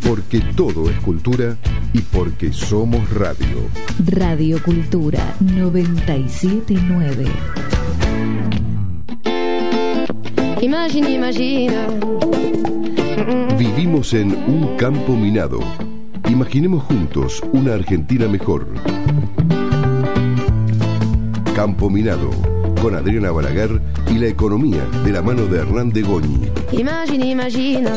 porque todo es cultura y porque somos radio. Radio Cultura 97.9. Imagina. Vivimos en un campo minado. Imaginemos juntos una Argentina mejor. Campo Minado, con Adriana Balaguer y la economía de la mano de Hernán de Goñi. Imagina.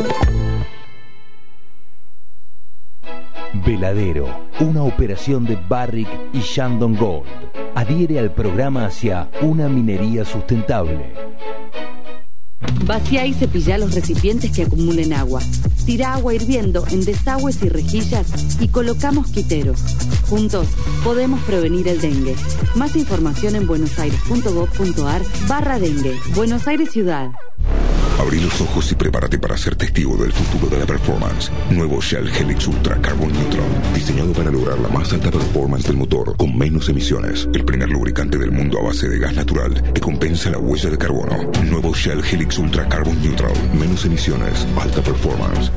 Veladero, una operación de Barrick y Shandong Gold. Adhiere al programa hacia una minería sustentable. Vacía y cepilla los recipientes que acumulen agua. Tira agua hirviendo en desagües y rejillas y coloca mosquiteros. Juntos podemos prevenir el dengue. Más información en buenosaires.gov.ar/dengue. Buenos Aires Ciudad. Abrí los ojos y prepárate para ser testigo del futuro de la performance. Nuevo Shell Helix Ultra Carbon Neutral, diseñado para lograr la más alta performance del motor con menos emisiones. El primer lubricante del mundo a base de gas natural que compensa la huella de carbono. Nuevo Shell Helix Ultra Carbon Neutral, menos emisiones, alta performance.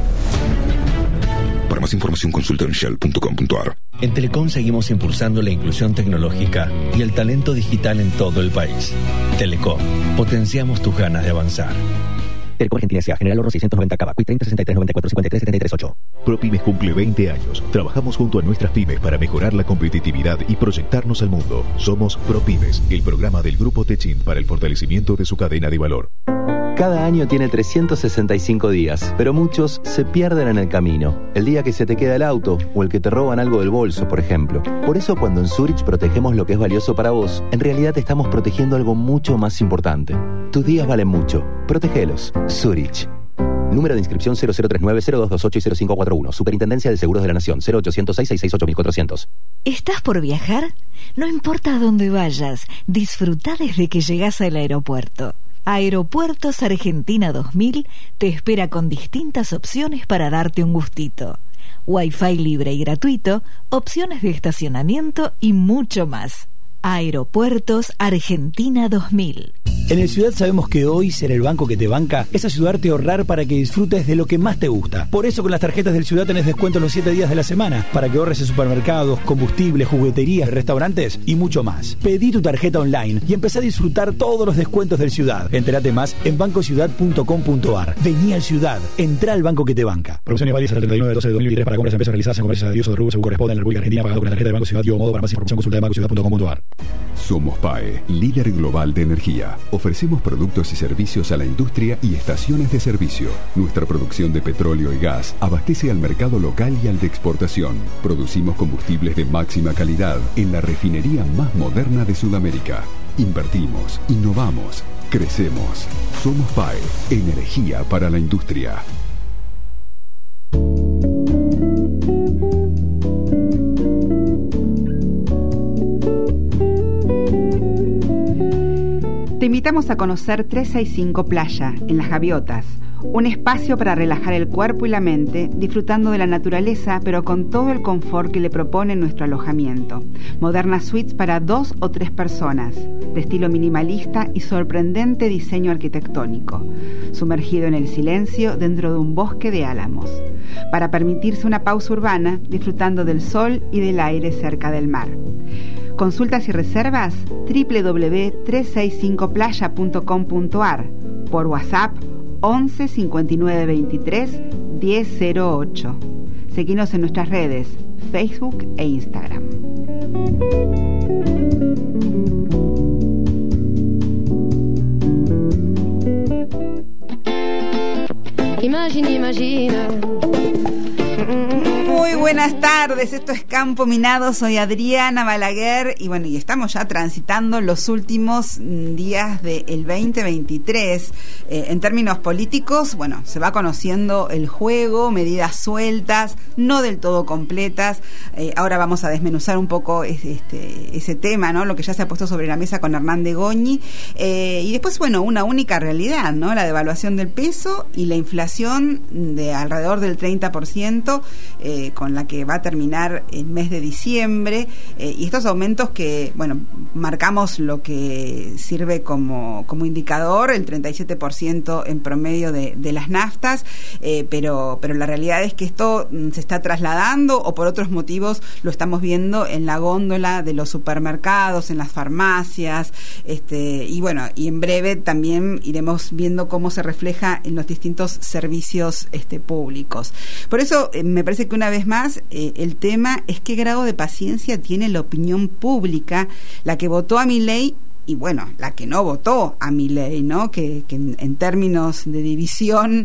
Para más información consulta en shell.com.ar. En Telecom seguimos impulsando la inclusión tecnológica y el talento digital en todo el país. Telecom, potenciamos tus ganas de avanzar. Telecom Argentina S.A. General Oro 690 Cava, Quick 30 63 94 53 73 8. ProPymes cumple 20 años. Trabajamos junto a nuestras pymes para mejorar la competitividad y proyectarnos al mundo. Somos ProPymes, el programa del Grupo Techint para el fortalecimiento de su cadena de valor. Cada año tiene 365 días, pero muchos se pierden en el camino. El día que se te queda el auto o el que te roban algo del bolso, por ejemplo. Por eso cuando en Zurich protegemos lo que es valioso para vos, en realidad te estamos protegiendo algo mucho más importante. Tus días valen mucho. Protégelos. Zurich. Número de inscripción 0039-0228 y 0541. Superintendencia de Seguros de la Nación. 0800-668-1400. ¿Estás por viajar? No importa a dónde vayas, disfruta desde que llegás al aeropuerto. Aeropuertos Argentina 2000 te espera con distintas opciones para darte un gustito. Wi-Fi libre y gratuito, opciones de estacionamiento y mucho más. Aeropuertos Argentina 2000. En el Ciudad sabemos que hoy ser el banco que te banca es ayudarte a ahorrar para que disfrutes de lo que más te gusta. Por eso con las tarjetas del Ciudad tenés descuento los 7 días de la semana para que ahorres en supermercados, combustibles, jugueterías, restaurantes y mucho más. Pedí tu tarjeta online y empezá a disfrutar todos los descuentos del Ciudad. Entérate más en bancociudad.com.ar. Vení al Ciudad, entrá al banco que te banca. Promociones válidas hasta el 39/12/2023 para compras en empresas realizadas en comercios de uso según corresponde en la República Argentina, pagado con la tarjeta de Banco Ciudad y o modo. Para más información consulta de bancociudad.com.ar. Somos PAE, líder global de energía. Ofrecemos productos y servicios a la industria y estaciones de servicio. Nuestra producción de petróleo y gas abastece al mercado local y al de exportación. Producimos combustibles de máxima calidad en la refinería más moderna de Sudamérica. Invertimos, innovamos, crecemos. Somos PAE, energía para la industria. Te invitamos a conocer 365 Playa, en Las Gaviotas, un espacio para relajar el cuerpo y la mente, disfrutando de la naturaleza, pero con todo el confort que le propone nuestro alojamiento. Modernas suites para 2 o 3 personas, de estilo minimalista y sorprendente diseño arquitectónico, sumergido en el silencio dentro de un bosque de álamos, para permitirse una pausa urbana, disfrutando del sol y del aire cerca del mar. Consultas y reservas www.365playa.com.ar, por WhatsApp 11 59 23 1008. Seguinos en nuestras redes, Facebook e Instagram. Imagina. Muy buenas tardes, esto es Campo Minado, soy Adriana Balaguer y bueno, y estamos ya transitando los últimos días del 2023. En términos políticos, bueno, se va conociendo el juego, medidas sueltas, no del todo completas. Ahora vamos a desmenuzar un poco ese tema, ¿no? Lo que ya se ha puesto sobre la mesa con Hernán de Goñi. Y después, bueno, una única realidad, ¿no? La devaluación del peso y la inflación de alrededor del 30%, con la que va a terminar el mes de diciembre, y estos aumentos que, bueno, marcamos lo que sirve como indicador, el 37% en promedio de las naftas, pero la realidad es que esto se está trasladando, o por otros motivos lo estamos viendo en la góndola de los supermercados, en las farmacias, y bueno, y en breve también iremos viendo cómo se refleja en los distintos servicios públicos. Por eso me parece que una vez más el tema es qué grado de paciencia tiene la opinión pública, la que votó a Milei y bueno, la que no votó a Milei, ¿no? Que en términos de división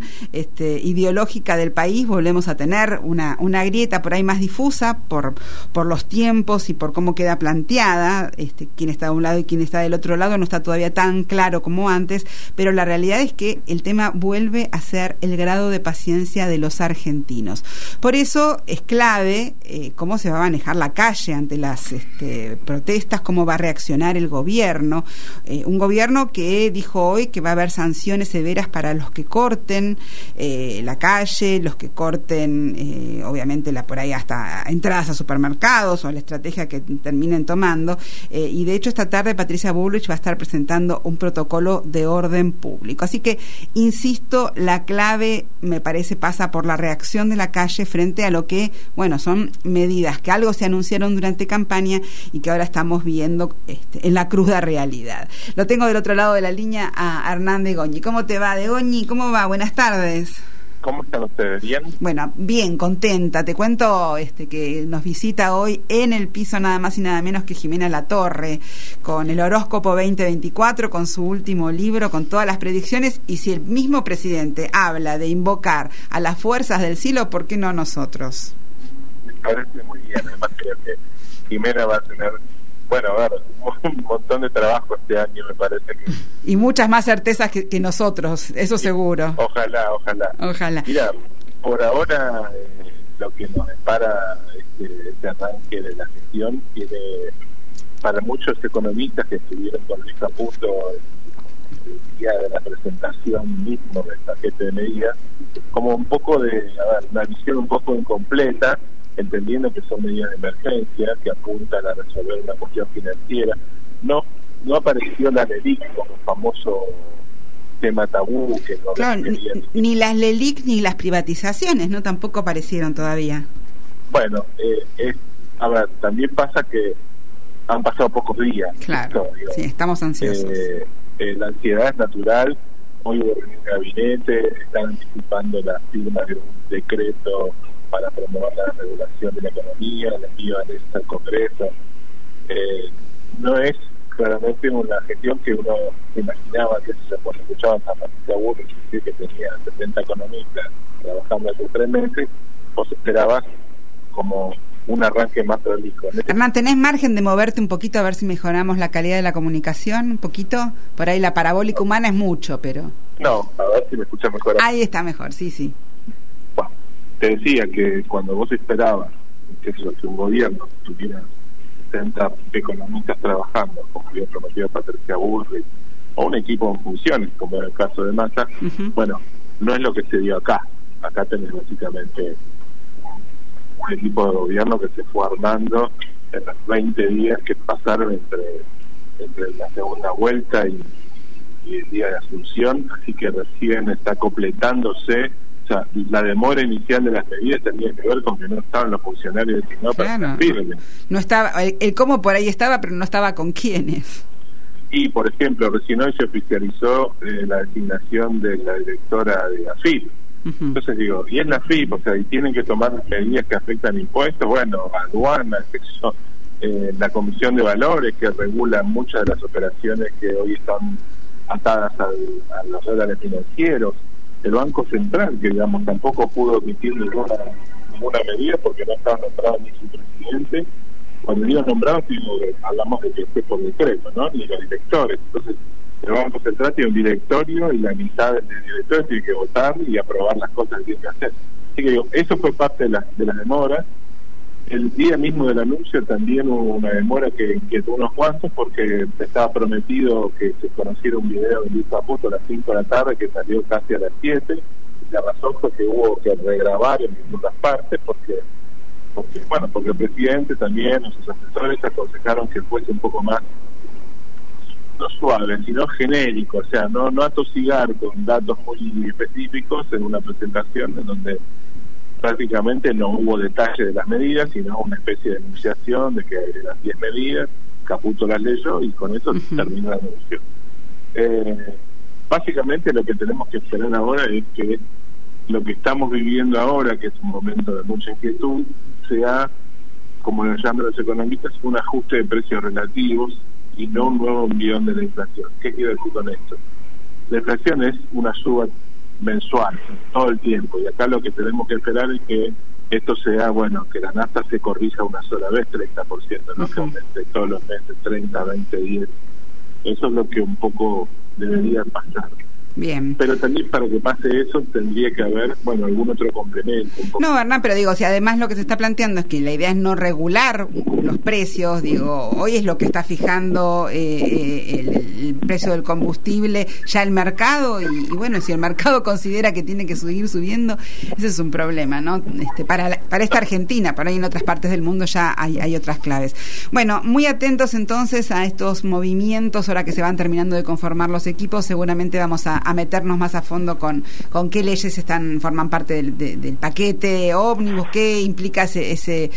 ideológica del país volvemos a tener una grieta por ahí más difusa por los tiempos y por cómo queda planteada, quién está de un lado y quién está del otro lado no está todavía tan claro como antes, pero la realidad es que el tema vuelve a ser el grado de paciencia de los argentinos. Por eso es clave cómo se va a manejar la calle ante las protestas, cómo va a reaccionar el gobierno. Un gobierno que dijo hoy que va a haber sanciones severas para los que corten la calle, los que corten obviamente por ahí hasta entradas a supermercados o la estrategia que terminen tomando, y de hecho esta tarde Patricia Bullrich va a estar presentando un protocolo de orden público. Así que, insisto, la clave me parece pasa por la reacción de la calle frente a lo que, bueno, son medidas que algo se anunciaron durante campaña y que ahora estamos viendo en la cruda realidad. Lo tengo del otro lado de la línea a Hernán de Goñi. ¿Cómo te va, de Goñi? ¿Cómo va? Buenas tardes. ¿Cómo están ustedes? ¿Bien? Bueno, bien, contenta. Te cuento que nos visita hoy en el piso nada más y nada menos que Jimena Latorre, con el horóscopo 2024, con su último libro, con todas las predicciones, y si el mismo presidente habla de invocar a las fuerzas del cielo, ¿por qué no nosotros? Me parece muy bien. Además creo que Jimena va a tener, bueno, a ver, un montón de trabajo este año, me parece que... Y muchas más certezas que nosotros, eso seguro. Ojalá. Mira, por ahora lo que nos depara este arranque de la gestión tiene, para muchos economistas que estuvieron con Luis Caputo el día de la presentación mismo del paquete de medidas, como un poco una visión un poco incompleta, entendiendo que son medidas de emergencia que apuntan a resolver una cuestión financiera. No apareció la LELIC como famoso tema tabú que no, claro, ni las LELIC ni las privatizaciones no tampoco aparecieron todavía. Bueno, también pasa que han pasado pocos días. Claro, sí, estamos ansiosos. La ansiedad es natural. Hoy hubo reunión de gabinete, están anticipando la firma de un decreto para promover la regulación de la economía, el envío de al Congreso. No es claramente una gestión que uno se imaginaba, que se escuchaban a Patricia Bullrich que tenía 70 economistas trabajando hace 3 meses, vos esperabas como un arranque más prolijo. Hernán, ¿tenés margen de moverte un poquito a ver si mejoramos la calidad de la comunicación? ¿Un poquito? Por ahí la parabólica humana es mucho, pero... No, a ver si me escuchas mejor. Ahí está mejor, sí. Bueno, te decía que cuando vos esperabas que un gobierno tuviera 70 economistas trabajando, como había prometido Patricia Bullrich, o un equipo en funciones, como era el caso de Massa, bueno, no es lo que se dio acá. Acá tenés básicamente un equipo de gobierno que se fue armando en los 20 días que pasaron entre la segunda vuelta y el día de Asunción, así que recién está completándose. O sea, la demora inicial de las medidas tenía que ver con que no estaban los funcionarios designados para servirle. No estaba, el cómo por ahí estaba, pero no estaba con quiénes. Y, por ejemplo, recién hoy se oficializó la designación de la directora de AFIP. Entonces digo, y es la AFIP, o sea, y tienen que tomar medidas que afectan impuestos, bueno, aduanas, la Comisión de Valores que regula muchas de las operaciones que hoy están atadas a los dólares financieros, el Banco Central, que digamos tampoco pudo emitir ninguna medida porque no estaba nombrado ni su presidente. Cuando digo nombrado, hablamos de que fue por decreto, ¿no? Ni los directores. Entonces, el Banco Central tiene un directorio y la mitad del directorio tiene que votar y aprobar las cosas que tiene que hacer. Así que digo, eso fue parte de las demoras. El día mismo del anuncio también hubo una demora que inquietó unos cuantos porque estaba prometido que se conociera un video de Luis Caputo a las 5 de la tarde que salió casi a las 7. La razón fue que hubo que regrabar en algunas partes porque porque el presidente también, nuestros asesores aconsejaron que fuese un poco más, no suave, sino genérico, o sea, no atosigar con datos muy específicos en una presentación en donde prácticamente no hubo detalle de las medidas, sino una especie de enunciación de que las 10 medidas, Caputo las leyó y con eso terminó la anuncio. Básicamente lo que tenemos que esperar ahora es que lo que estamos viviendo ahora, que es un momento de mucha inquietud, sea, como lo llaman los economistas, un ajuste de precios relativos y no un nuevo envión de la inflación. ¿Qué quiero decir con esto? La inflación es una suba mensual, todo el tiempo, y acá lo que tenemos que esperar es que esto sea, que la nafta se corrija una sola vez, 30%, no que aumente todos los meses, 30, 20, 10. Eso es lo que un poco debería pasar. Bien. Pero también para que pase eso tendría que haber, algún otro complemento. No, Hernán, pero digo, si además lo que se está planteando es que la idea es no regular los precios, hoy es lo que está fijando el precio del combustible, ya el mercado, y si el mercado considera que tiene que seguir subiendo, ese es un problema, ¿no? Para esta Argentina, para ahí en otras partes del mundo ya hay otras claves. Bueno, muy atentos entonces a estos movimientos, ahora que se van terminando de conformar los equipos, seguramente vamos a meternos más a fondo con qué leyes forman parte del paquete ómnibus, qué implica ese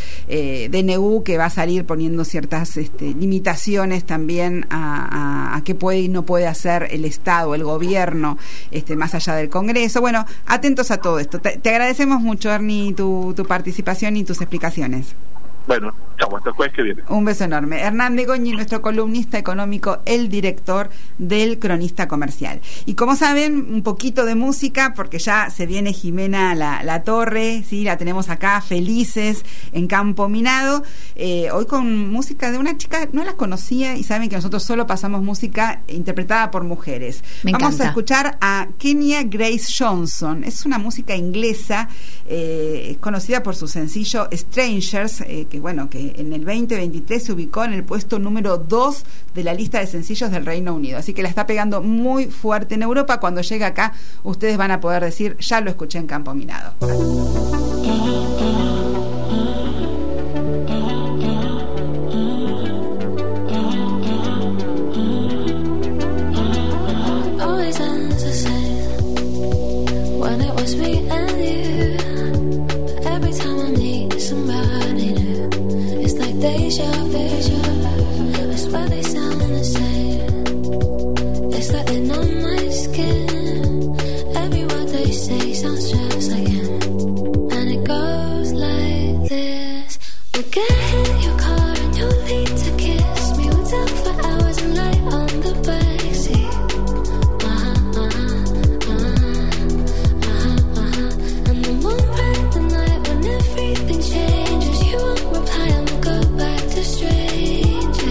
DNU que va a salir poniendo ciertas limitaciones también a qué puede y no puede hacer el Estado, el gobierno, más allá del Congreso. Bueno, atentos a todo esto. Te agradecemos mucho, Ernie, tu participación y tus explicaciones. Bueno, chau, hasta el jueves que viene. Un beso enorme. Hernán de Goñi, nuestro columnista económico, el director del Cronista Comercial. Y como saben, un poquito de música, porque ya se viene Jimena La Torre, ¿sí? La tenemos acá, felices, en Campo Minado. Hoy con música de una chica, no la conocía, y saben que nosotros solo pasamos música interpretada por mujeres. Vamos a escuchar a Kenya Grace Johnson. Es una música inglesa, conocida por su sencillo Strangers, que en el 2023 se ubicó en el puesto número 2 de la lista de sencillos del Reino Unido, así que la está pegando muy fuerte en Europa. Cuando llegue acá, ustedes van a poder decir, ya lo escuché en Campo Minado. Deja vu, I swear they sound the same. It's like they're on my skin. Every word they say sounds just like him. And it goes like this. We'll get in your car and you'll need to kiss me. We'll talk for hours and lie on the backseat. And then we'll ride the night when everything changes. You won't reply, I'm go back to strangers.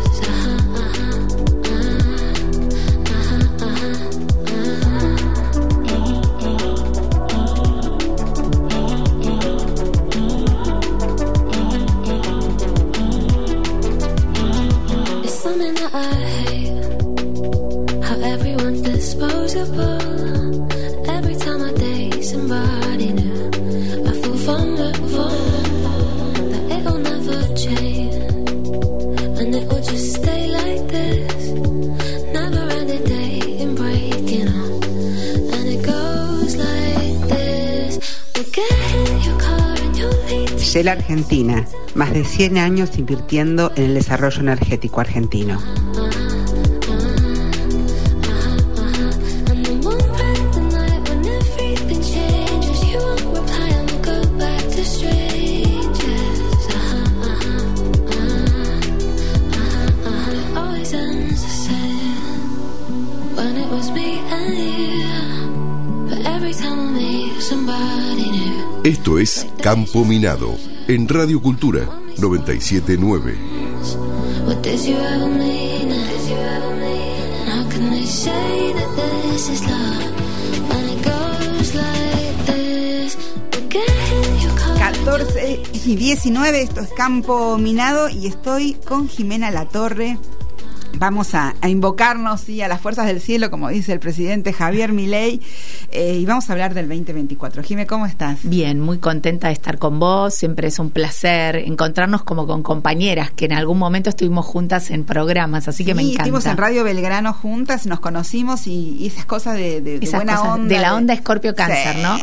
It's something that I hate, how everyone's disposable. Every time I date somebody new, I feel vulnerable, that it'll never change, and it will just stay like this. Never ending day and breaking up, and it goes like this. We'll get in your car and you'll need to Shell Argentina, más de 100 años invirtiendo en el desarrollo energético argentino. and then we'll ride the night when everything changes. You won't reply, I'ma go back to strangers. It always ends the same when it was me and you. But every time I meet somebody new. Esto es Campo Minado, en Radio Cultura 97.9. What did you ever mean? And how can they say that this is love when it goes like this? We'll get in your car. 14 y 19, esto es Campo Minado y estoy con Jimena La Torre vamos a invocarnos a las fuerzas del cielo, como dice el presidente Javier Milei, y vamos a hablar del 2024. Jimé, ¿cómo estás? Bien, muy contenta de estar con vos. Siempre es un placer encontrarnos como con compañeras que en algún momento estuvimos juntas en programas, así que me encanta. Estuvimos en Radio Belgrano juntas, nos conocimos y esas cosas de esas buena cosas, onda. De la onda Escorpio Cáncer, ¿no?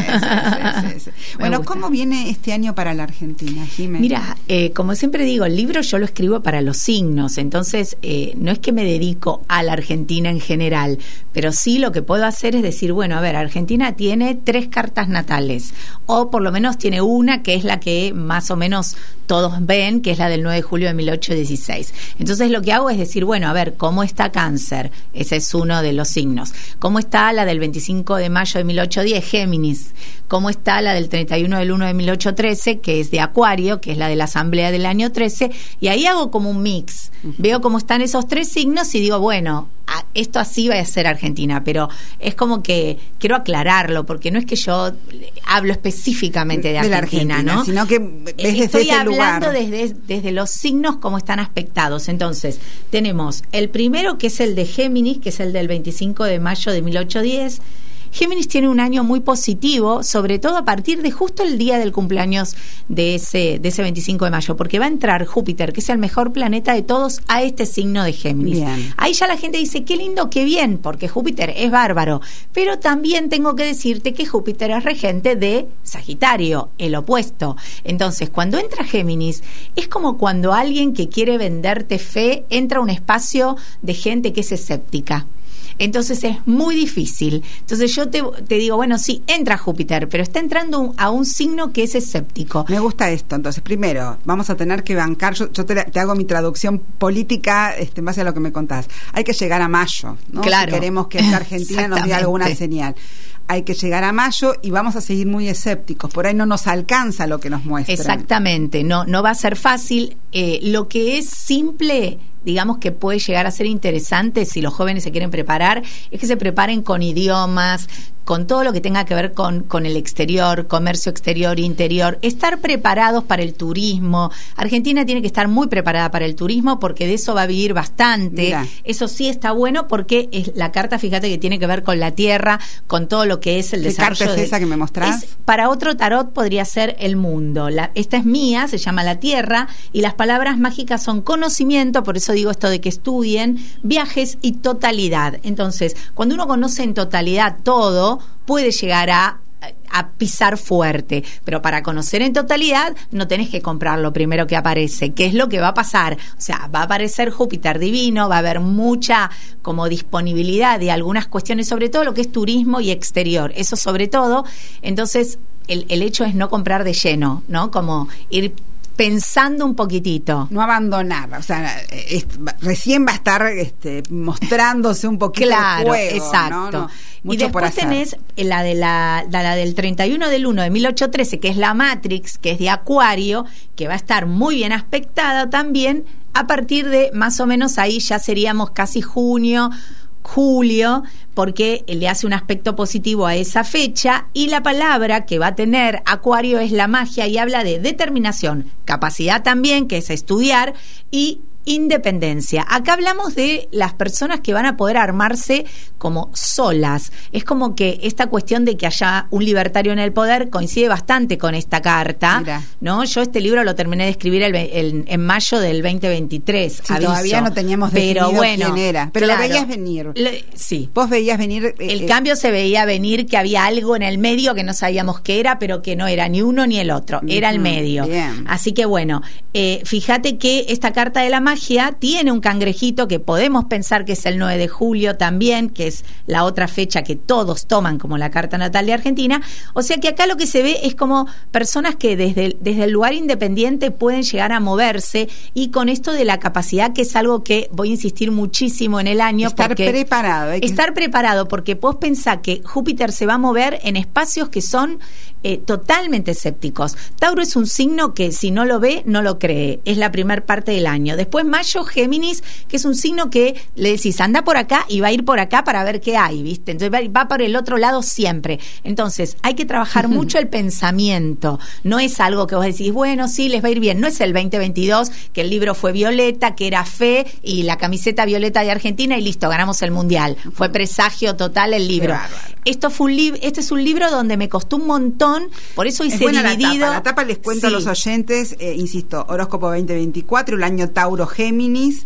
Sí. Bueno, ¿cómo viene este año para la Argentina, Jimé? Mira, como siempre digo, el libro yo lo escribo para los signos, entonces no es que me dedico a la Argentina en general, pero sí lo que puedo hacer es decir, bueno, a ver, Argentina tiene 3 cartas natales, o por lo menos tiene una que es la que más o menos todos ven, que es la del 9 de julio de 1816. Entonces lo que hago es decir, bueno, a ver, ¿cómo está Cáncer? Ese es uno de los signos. ¿Cómo está la del 25 de mayo de 1810? Géminis. ¿Cómo está la del 31 del 1 de 1813, que es de Acuario, que es la de la Asamblea del año 13? Y ahí hago como un mix. Veo cómo están esos 3 signos y digo, bueno, esto así va a ser Argentina, pero es como que quiero aclararlo, porque no es que yo hablo específicamente de Argentina, ¿no? Sino que ves estoy hablando desde los signos como están aspectados. Entonces, tenemos el primero, que es el de Géminis, que es el del 25 de mayo de 1810. Géminis tiene un año muy positivo, sobre todo a partir de justo el día del cumpleaños de ese 25 de mayo, porque va a entrar Júpiter, que es el mejor planeta de todos, a este signo de Géminis. Bien. Ahí ya la gente dice, qué lindo, qué bien, porque Júpiter es bárbaro, pero también tengo que decirte que Júpiter es regente de Sagitario, el opuesto. Entonces, cuando entra Géminis, es como cuando alguien que quiere venderte fe entra a un espacio de gente que es escéptica. Entonces es muy difícil. Entonces yo te digo, bueno, sí, entra Júpiter, pero está entrando a un signo que es escéptico. Me gusta esto. Entonces, primero, vamos a tener que bancar, yo te hago mi traducción política en base a lo que me contás. Hay que llegar a mayo, ¿no? Claro. Si queremos que esta Argentina nos dé alguna señal. Hay que llegar a mayo y vamos a seguir muy escépticos. Por ahí no nos alcanza lo que nos muestran. Exactamente, no va a ser fácil. Lo que es simple, digamos que puede llegar a ser interesante si los jóvenes se quieren preparar, es que se preparen con idiomas, con todo lo que tenga que ver con el exterior, comercio exterior, interior, estar preparados para el turismo. Argentina tiene que estar muy preparada para el turismo porque de eso va a vivir bastante. Mirá. Eso sí está bueno porque es la carta, fíjate, que tiene que ver con la tierra, con todo lo que es el desarrollo. ¿Qué carta es esa que me mostrás? Para otro tarot podría ser el mundo. Esta es mía, se llama la tierra, y las palabras mágicas son conocimiento, por eso digo esto de que estudien, viajes y totalidad. Entonces, cuando uno conoce en totalidad todo, puede llegar a pisar fuerte, pero para conocer en totalidad no tenés que comprar lo primero que aparece, que es lo que va a pasar. O sea, va a aparecer Júpiter divino, va a haber mucha como disponibilidad de algunas cuestiones, sobre todo lo que es turismo y exterior, eso sobre todo. Entonces el hecho es no comprar de lleno, ¿no? Como ir pensando un poquitito. No abandonar, o sea, recién va a estar mostrándose un poquito claro, el juego. Exacto. ¿No? Y después tenés la del 31 del 1 de 1813, que es la Matrix, que es de Acuario, que va a estar muy bien aspectada también, a partir de más o menos ahí ya seríamos casi junio, julio, porque le hace un aspecto positivo a esa fecha, y la palabra que va a tener Acuario es la magia y habla de determinación, capacidad también, que es estudiar, y independencia. Acá hablamos de las personas que van a poder armarse como solas. Es como que esta cuestión de que haya un libertario en el poder coincide bastante con esta carta. Mira. ¿No? Yo este libro lo terminé de escribir en mayo del 2023. Sí, todavía no teníamos definido quién era. Pero claro, lo veías venir. Sí. Vos veías venir. El cambio se veía venir, que había algo en el medio que no sabíamos qué era, pero que no era ni uno ni el otro. Era el medio. Bien. Así que bueno, fíjate que esta carta de la magia tiene un cangrejito que podemos pensar que es el 9 de julio también, que es la otra fecha que todos toman como la carta natal de Argentina. O sea que acá lo que se ve es como personas que desde el lugar independiente pueden llegar a moverse, y con esto de la capacidad, que es algo que voy a insistir muchísimo en el año. Estar preparado. Estar preparado, porque vos pensás que Júpiter se va a mover en espacios que son totalmente escépticos. Tauro es un signo que si no lo ve, no lo cree. Es la primer parte del año. Después Mayo, Géminis, que es un signo que le decís, anda por acá y va a ir por acá para ver qué hay, ¿viste? Entonces va por el otro lado siempre. Entonces, hay que trabajar mucho el pensamiento. No es algo que vos decís, bueno, sí, les va a ir bien. No es el 2022, que el libro fue violeta, que era fe, y la camiseta violeta de Argentina, y listo, ganamos el Mundial. Fue presagio total el libro. Este es un libro donde me costó un montón, por eso hice dividido. La tapa les cuento a los oyentes, insisto, horóscopo 2024, el año Tauro Géminis,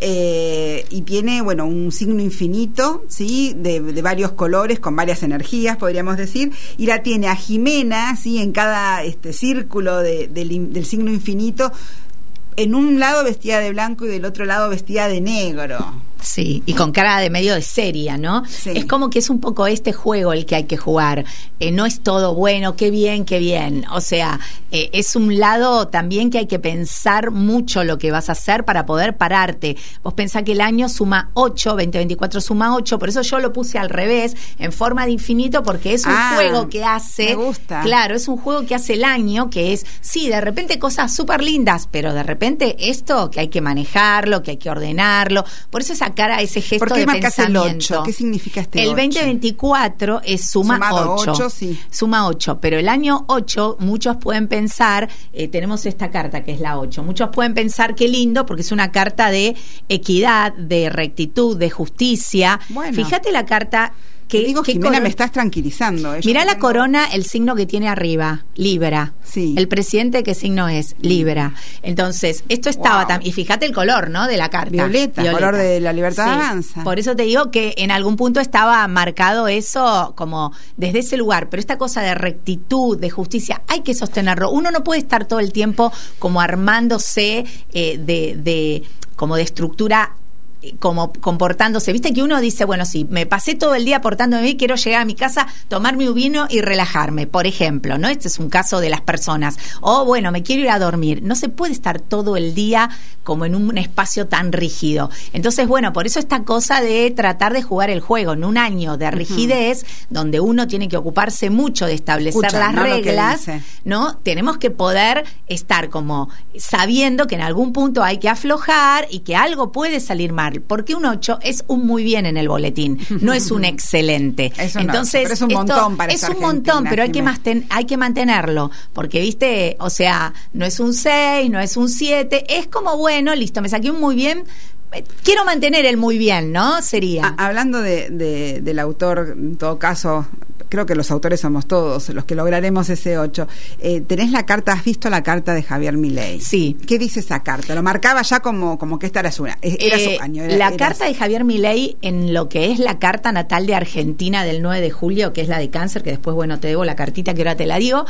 y tiene, bueno, un signo infinito, ¿sí? De varios colores, con varias energías, podríamos decir, y la tiene a Jimena, ¿sí? En cada círculo del signo infinito, en un lado vestida de blanco y del otro lado vestida de negro. Sí, y con cara de medio de seria, ¿no? Sí. Es como que es un poco este juego el que hay que jugar. No es todo bueno, qué bien, qué bien. O sea, es un lado también que hay que pensar mucho lo que vas a hacer para poder pararte. Vos pensás que el año suma 8, 2024 suma 8, por eso yo lo puse al revés, en forma de infinito, porque es un juego que hace... Me gusta. Claro, es un juego que hace el año, que es, sí, de repente cosas súper lindas, pero de repente esto que hay que manejarlo, que hay que ordenarlo. Por eso esa cara, ese gesto de pensamiento. ¿Por qué marcas el 8? ¿Qué significa este 8? El 2024 es suma 8. Sí. Suma 8, pero el año 8, muchos pueden pensar, tenemos esta carta que es la 8, muchos pueden pensar qué lindo, porque es una carta de equidad, de rectitud, de justicia. Bueno. Fíjate la carta... Jimena, me estás tranquilizando. Mirá la corona, el signo que tiene arriba, Libra. Sí. El presidente, ¿qué signo es? Libra. Entonces, esto estaba y fíjate el color, ¿no? De la carta. Violeta. Color de la libertad avanza. Por eso te digo que en algún punto estaba marcado eso como desde ese lugar. Pero esta cosa de rectitud, de justicia, hay que sostenerlo. Uno no puede estar todo el tiempo como armándose como de estructura, como comportándose, viste que uno dice, bueno, sí, me pasé todo el día portándome bien, quiero llegar a mi casa, tomarme un vino y relajarme, por ejemplo, ¿no? Este es un caso de las personas. O bueno, me quiero ir a dormir. No se puede estar todo el día como en un espacio tan rígido. Entonces, bueno, por eso esta cosa de tratar de jugar el juego en un año de rigidez, donde uno tiene que ocuparse mucho de establecer las reglas, ¿no? Tenemos que poder estar como sabiendo que en algún punto hay que aflojar y que algo puede salir mal. Porque un 8 es un muy bien en el boletín, no es un excelente. Eso entonces, pero es un montón para es un montón, pero hay que mantenerlo, porque viste, o sea, no es un 6, no es un 7, es como bueno, listo, me saqué un muy bien. Quiero mantener el muy bien, ¿no? Sería. Hablando del autor, en todo caso, creo que los autores somos todos los que lograremos ese 8. ¿Tenés la carta? ¿Has visto la carta de Javier Milei? Sí. ¿Qué dice esa carta? Lo marcaba ya como que esta era su año. La carta de Javier Milei, en lo que es la carta natal de Argentina del 9 de julio, que es la de Cáncer, que después, bueno, te debo la cartita que ahora te la digo,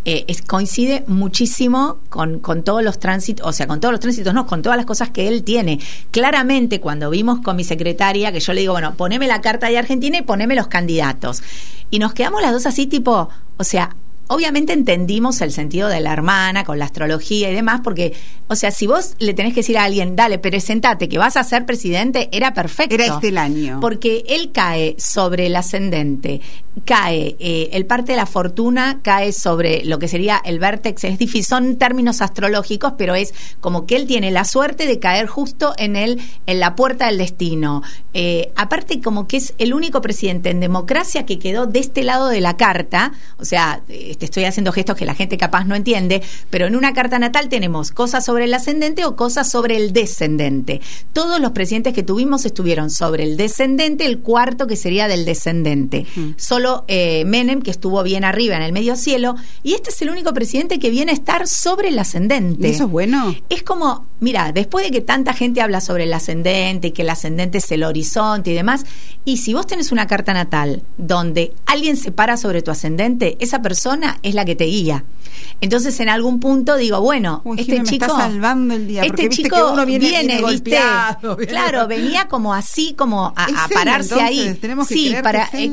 coincide muchísimo con todos los tránsitos, o sea, con todos los tránsitos, no, con todas las cosas que él tiene. Claramente, cuando vimos con mi secretaria, que yo le digo, bueno, poneme la carta de Argentina y poneme los candidatos. Y nos quedamos las dos así tipo, o sea, obviamente entendimos el sentido de la hermana con la astrología y demás, porque, o sea, si vos le tenés que decir a alguien, dale, presentate, que vas a ser presidente, era perfecto. Era este el año. Porque él cae sobre el ascendente, cae el parte de la fortuna, cae sobre lo que sería el vértex, es difícil, son términos astrológicos, pero es como que él tiene la suerte de caer justo en la puerta del destino. Aparte, como que es el único presidente en democracia que quedó de este lado de la carta, o sea, te estoy haciendo gestos que la gente capaz no entiende, pero en una carta natal tenemos cosas sobre el ascendente o cosas sobre el descendente. Todos los presidentes que tuvimos estuvieron sobre el descendente, el cuarto que sería del descendente. Solo Menem, que estuvo bien arriba en el medio cielo, y este es el único presidente que viene a estar sobre el ascendente. ¿Y eso es bueno? Es como, mira, después de que tanta gente habla sobre el ascendente y que el ascendente es el horizonte y demás, y si vos tenés una carta natal donde alguien se para sobre tu ascendente, esa persona es la que te guía. Entonces, en algún punto digo, bueno, este chico me está salvando el día, este chico que uno viene golpeado, ¿viste? Claro, venía como así, como a pararse entonces, ahí. Tenemos que sí,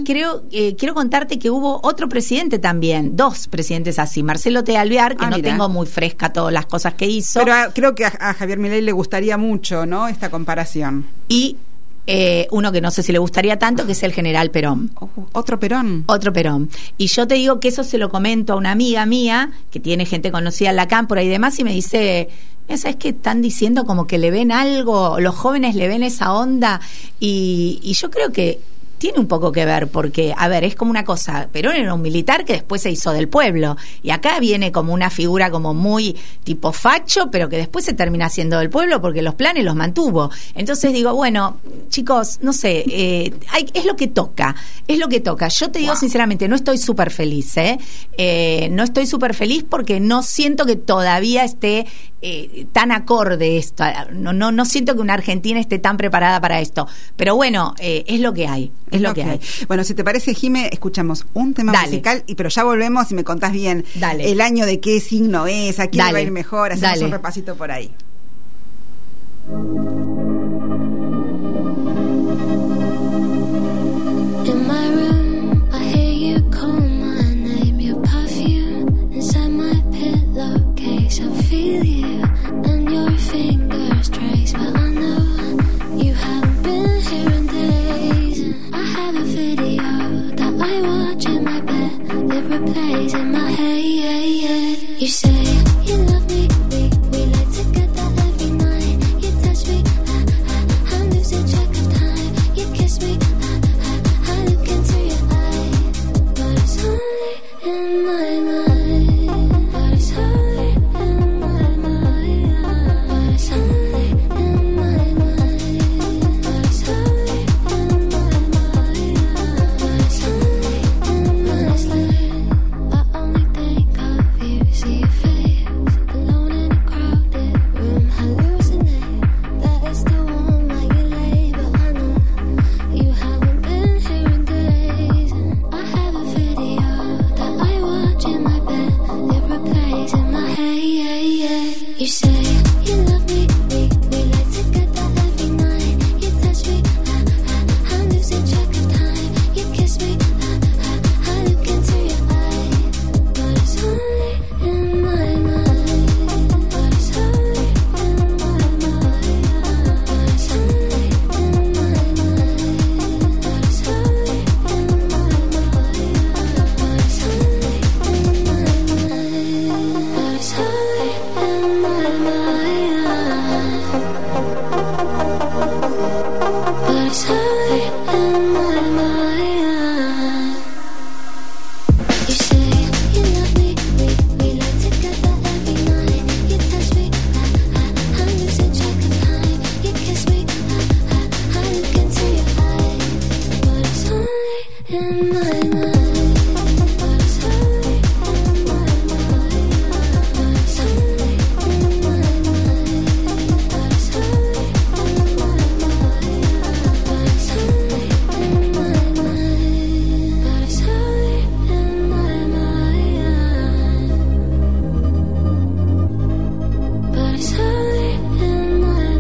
quiero contarte que hubo otro presidente también, 2 presidentes así, Marcelo T. Alvear, que no tengo muy fresca todas las cosas que hizo. Pero creo que a Javier Milei le gustaría mucho, ¿no? Esta comparación. Y uno que no sé si le gustaría tanto, que es el general Perón. ¿Otro Perón? Otro Perón. Y yo te digo que eso se lo comento a una amiga mía, que tiene gente conocida en la cámpora y demás, y me dice... ¿Sabes qué? Están diciendo como que le ven algo, los jóvenes le ven esa onda, y yo creo que tiene un poco que ver, porque, a ver, es como una cosa, Perón era un militar que después se hizo del pueblo, y acá viene como una figura como muy tipo facho, pero que después se termina siendo del pueblo porque los planes los mantuvo. Entonces digo, bueno, chicos, no sé, es lo que toca, es lo que toca. Yo te digo sinceramente, no estoy súper feliz, no estoy súper feliz porque no siento que todavía esté tan acorde esto, no siento que una Argentina esté tan preparada para esto, pero bueno, es lo que hay. Es lo que hay. Bueno, si te parece, Jime, escuchamos un tema musical, pero ya volvemos y me contás bien el año de qué signo es, a quién le va a ir mejor, hacemos un repasito por ahí. In my room, I hear you call my name, your perfume inside my pillowcase. I feel you and your fingers trace, but I know you haven't been here in days. I have a video that I watch in my bed, it replays in my head. You say you love me, we like to get that every night. You touch me, I'm losing track of time. You kiss me, I look into your eyes, but it's only in my mind. But it's only in my mind. But it's only in my mind. But it's only in my mind. But it's only in my mind. I only think of you, see your face alone in a crowded room, hallucinate that it's the one that you lay, but I know you haven't been here in days. I have a video that I watch in my bed, it replays in my head. You say you love me, we like to get that every night. You touch me, I'm losing track of time. You kiss me, I look into your eyes, but it's only in my mind. But it's only in my mind. But it's only in my mind. But it's only in my mind. But it's only in my mind. But it's only in my mind. But it's only in my mind. You say you love me, we like to get that every night. You touch me, I'm losing track of time. You kiss me, I look into your eyes, but it's only in my mind. But it's only in my mind. But it's only in my mind. But it's only in my mind. But it's only in my mind. But it's only in my mind. But it's only in my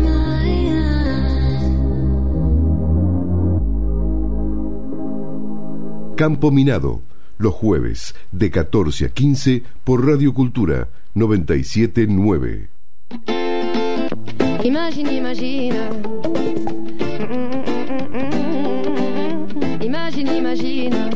mind. Campo Minado, los jueves de 14 a 15 por Radio Cultura 97.9. Imagina, imagina. Imagine, imagine.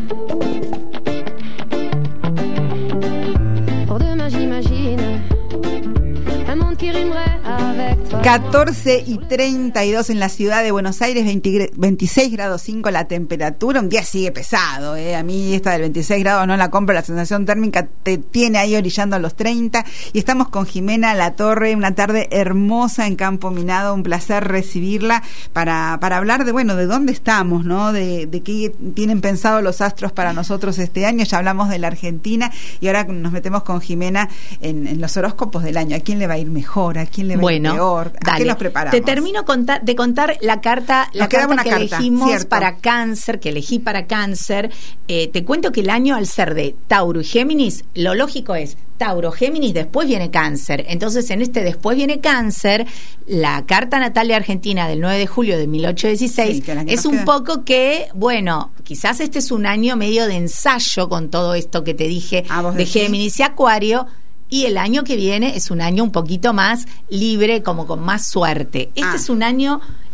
Pour demain, j'imagine un monde qui rimerait avec toi. 14:32 en la ciudad de Buenos Aires, 26 grados 5 la temperatura. Un día sigue pesado, A mí esta del 26 grados no la compro, la sensación térmica te tiene ahí orillando a los 30. Y estamos con Jimena Latorre, una tarde hermosa en Campo Minado, un placer recibirla para hablar de, bueno, de dónde estamos, ¿no? De qué tienen pensado los astros para nosotros este año. Ya hablamos de la Argentina y ahora nos metemos con Jimena en los horóscopos del año. ¿A quién le va a ir mejor? ¿A quién le va a ir peor? ¿A qué nos preparamos? Te termino de contar la carta que elegimos para Cáncer, que elegí para Cáncer. Te cuento que el año, al ser de Tauro y Géminis, lo lógico es Tauro, Géminis, después viene Cáncer. Entonces, en este después viene Cáncer, la carta natal de Argentina del 9 de julio de 1816 es un poco que, bueno, quizás este es un año medio de ensayo con todo esto que te dije de Géminis y Acuario. Y el año que viene es un año un poquito más libre, como con más suerte. Este es un año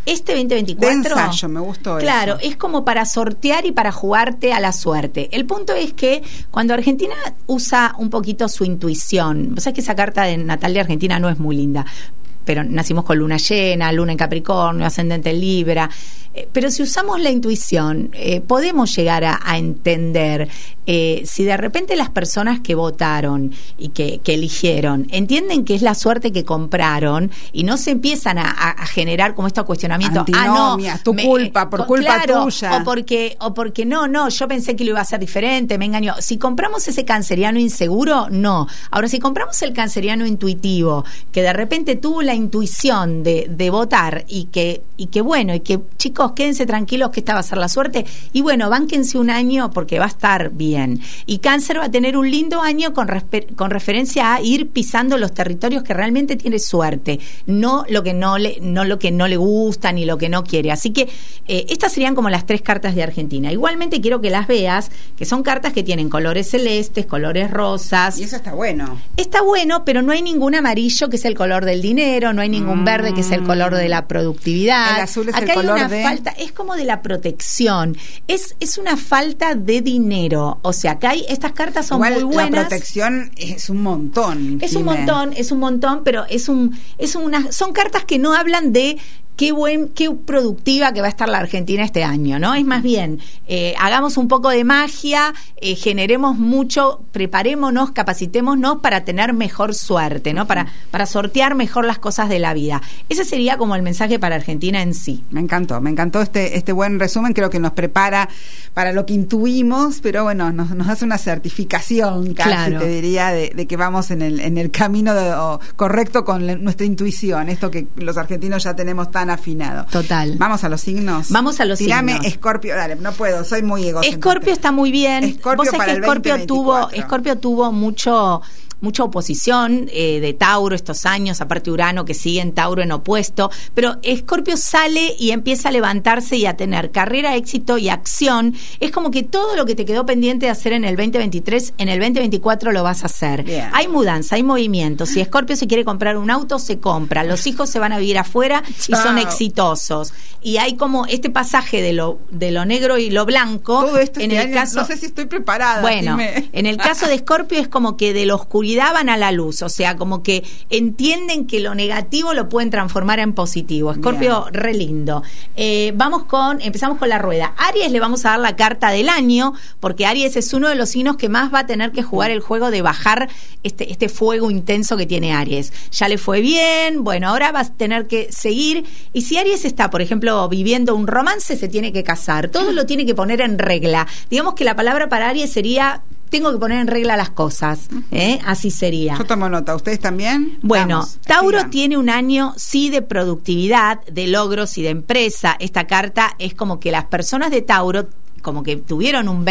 este 2024... De ensayo, me gustó claro, eso. es como para sortear y para jugarte a la suerte. El punto es que cuando Argentina usa un poquito su intuición, vos sabés que esa carta de natal de Argentina no es muy linda, pero nacimos con luna llena, luna en Capricornio, ascendente en Libra, pero si usamos la intuición, podemos llegar a entender si de repente las personas que votaron y que eligieron entienden que es la suerte que compraron y no se empiezan a generar como estos cuestionamientos. Antinomias, tu culpa, por culpa tuya. O porque no, yo pensé que lo iba a hacer diferente, me engañó. Si compramos ese canceriano inseguro, no. Ahora, si compramos el canceriano intuitivo, que de repente tuvo la intuición de votar y que bueno, y que chicos, quédense tranquilos que esta va a ser la suerte, y bueno, bánquense un año porque va a estar bien. Y Cáncer va a tener un lindo año con referencia a ir pisando los territorios que realmente tiene suerte, no lo que no le gusta ni lo que no quiere. Así que estas serían como las 3 cartas de Argentina. Igualmente quiero que las veas, que son cartas que tienen colores celestes, colores rosas. Y eso está bueno. Está bueno, pero no hay ningún amarillo que es el color del dinero, no hay ningún verde que es el color de la productividad. El azul es acá el color hay una falta, es como de la protección, es una falta de dinero. O sea, acá hay, estas cartas son igual, muy buenas. La protección es un montón. Es un montón, pero son cartas que no hablan de qué productiva que va a estar la Argentina este año, ¿no? Es más bien, hagamos un poco de magia, generemos mucho, preparémonos, capacitémonos para tener mejor suerte, ¿no? Para sortear mejor las cosas de la vida. Ese sería como el mensaje para Argentina en sí. Me encantó este buen resumen, creo que nos prepara para lo que intuimos, pero bueno, nos hace una certificación casi, claro, te diría, de que vamos en el camino correcto con nuestra intuición, esto que los argentinos ya tenemos tan afinado. Total. Vamos a los signos. Tirame signos. Escorpio, dale, no puedo, soy muy egocéntrica. Escorpio está muy bien. Escorpio para el 2024. Escorpio tuvo mucha oposición de Tauro estos años, aparte Urano que sigue en Tauro en opuesto, pero Escorpio sale y empieza a levantarse y a tener carrera, éxito y acción. Es como que todo lo que te quedó pendiente de hacer en el 2023, en el 2024 lo vas a hacer. Bien. Hay mudanza, hay movimiento. Si Escorpio se quiere comprar un auto, se compra. Los hijos se van a vivir afuera y son exitosos. Y hay como este pasaje de lo negro y lo blanco. Todo esto en el caso, no sé si estoy preparada. Bueno, en el caso de Escorpio es como que de la oscuridad van a la luz, o sea, como que entienden que lo negativo lo pueden transformar en positivo. Escorpio, re lindo. Empezamos con la rueda. Aries le vamos a dar la carta del año, porque Aries es uno de los signos que más va a tener que jugar el juego de bajar este fuego intenso que tiene Aries. Ya le fue bien, bueno, ahora va a tener que seguir, y si Aries está, por ejemplo, viviendo un romance, se tiene que casar, todo lo tiene que poner en regla. Digamos que la palabra para Aries sería: tengo que poner en regla las cosas, así sería. Yo tomo nota, ¿ustedes también? Bueno, vamos, Tauro tiene un año sí de productividad, de logros y de empresa. Esta carta es como que las personas de Tauro como que tuvieron un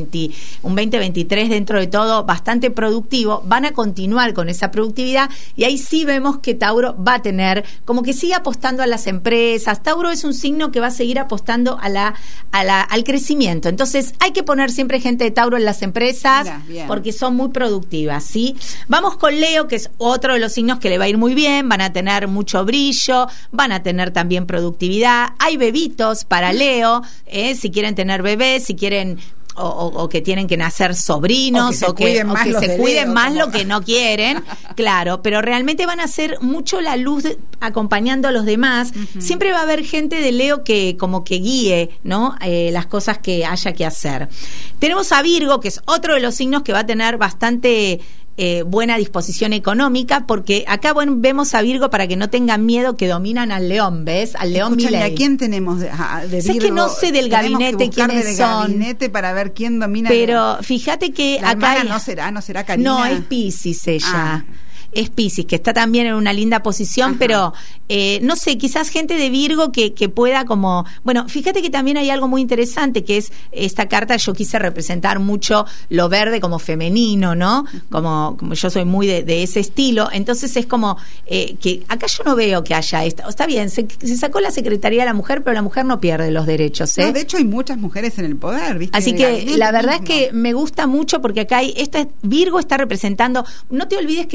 2023 dentro de todo bastante productivo, van a continuar con esa productividad, y ahí sí vemos que Tauro va a tener, como que sigue apostando a las empresas. Tauro es un signo que va a seguir apostando al crecimiento, entonces hay que poner siempre gente de Tauro en las empresas. Mira, porque son muy productivas, ¿sí? Vamos con Leo, que es otro de los signos que le va a ir muy bien, van a tener mucho brillo, van a tener también productividad. Hay bebitos para Leo, si quieren tener bebés, si quieren o que tienen que nacer sobrinos, o que se cuiden más lo que no quieren, claro, pero realmente van a ser mucho la luz acompañando a los demás. Siempre va a haber gente de Leo que como que guíe, ¿no? Las cosas que haya que hacer. Tenemos a Virgo, que es otro de los signos que va a tener bastante buena disposición económica, porque acá vemos a Virgo, para que no tengan miedo, que dominan al León, ¿ves? Al León Milei. ¿A quién tenemos de Virgo? Es que no sé del gabinete quiénes son. Gabinete para ver quién domina. Pero fíjate que la acá no será Karina. No, es Piscis ella. Es Piscis, que está también en una linda posición. Ajá. Pero no sé, quizás gente de Virgo que pueda como... Bueno, fíjate que también hay algo muy interesante, que es esta carta. Yo quise representar mucho lo verde como femenino, ¿no? Como yo soy muy de ese estilo, entonces es como que acá yo no veo que haya esta... Está bien, se sacó la Secretaría de la Mujer, pero la mujer no pierde los derechos, ¿eh? No, de hecho hay muchas mujeres en el poder, ¿viste? Así que la verdad es que me gusta mucho, porque acá Virgo está representando... No te olvides que estamos en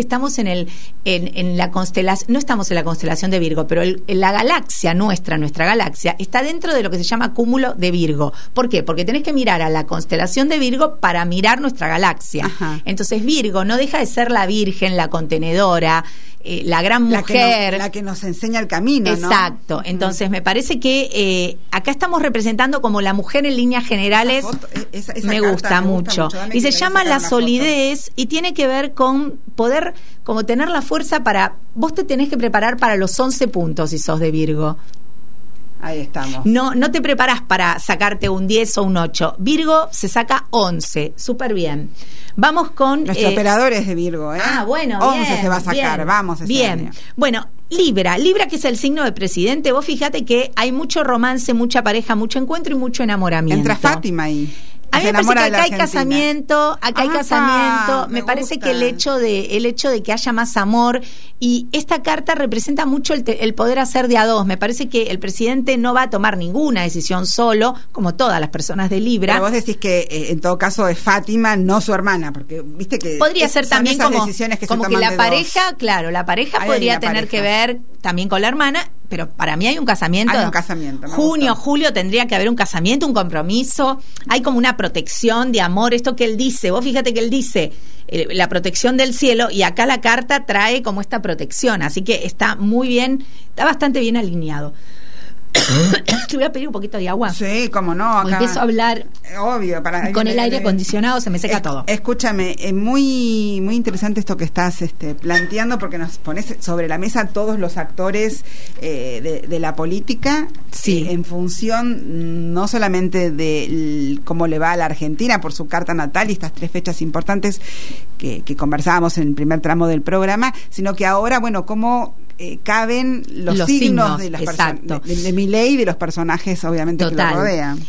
en la constelación, no estamos en la constelación de Virgo, pero la galaxia nuestra galaxia, está dentro de lo que se llama cúmulo de Virgo. ¿Por qué? Porque tenés que mirar a la constelación de Virgo para mirar nuestra galaxia. Ajá. Entonces Virgo no deja de ser la virgen, la contenedora, la gran mujer, la que nos enseña el camino, ¿no? Exacto. Entonces me parece que acá estamos representando como la mujer en líneas generales. Esa me gusta mucho. Y se llama la solidez y tiene que ver con poder como tener la fuerza para... Vos te tenés que preparar para los 11 puntos si sos de Virgo. Ahí estamos. No te preparas para sacarte un 10 o un 8. Virgo se saca 11, súper bien. Vamos con... Nuestro operador es de Virgo, ¿eh? Ah, bueno, 11 bien, se va a sacar, bien, vamos. Bien, bueno, Libra, que es el signo de presidente, vos fíjate que hay mucho romance, mucha pareja, mucho encuentro y mucho enamoramiento. Entra Fátima ahí. A mí me parece que acá hay casamiento, me parece gusta. que el hecho de que haya más amor, y esta carta representa mucho el poder hacer de a dos. Me parece que el presidente no va a tomar ninguna decisión solo, como todas las personas de Libra. Pero vos decís que en todo caso es Fátima, no su hermana, porque viste que podría ser también como que la pareja, dos. Claro, la pareja podría tener que ver también con la hermana. Pero para mí hay un casamiento. Hay un casamiento. Junio, julio tendría que haber un casamiento, un compromiso. Hay como una protección de amor. Esto que él dice, vos fíjate que él dice la protección del cielo, y acá la carta trae como esta protección. Así que está muy bien, está bastante bien alineado. Te voy a pedir un poquito de agua. Sí, cómo no. Acá, empiezo a hablar. Obvio, con el aire acondicionado se me seca todo. Escúchame, muy muy interesante esto que estás planteando, porque nos pones sobre la mesa todos los actores de la política, sí, en función no solamente de cómo le va a la Argentina por su carta natal y estas 3 fechas importantes que conversábamos en el primer tramo del programa, sino que ahora, bueno, cómo caben los signos de las personas, de Milei y de los personajes, obviamente. Total. Que lo rodean.